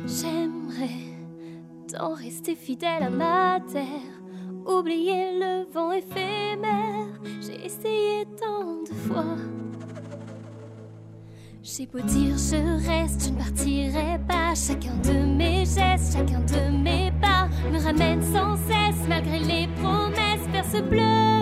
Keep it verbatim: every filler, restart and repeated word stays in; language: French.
J'aimerais tant rester fidèle à ma terre, oublier le vent éphémère. J'ai essayé tant de fois. J'ai beau dire je reste, je ne partirai pas. Chacun de mes gestes, chacun de mes pas me ramène sans cesse, malgré les promesses, vers ce bleu.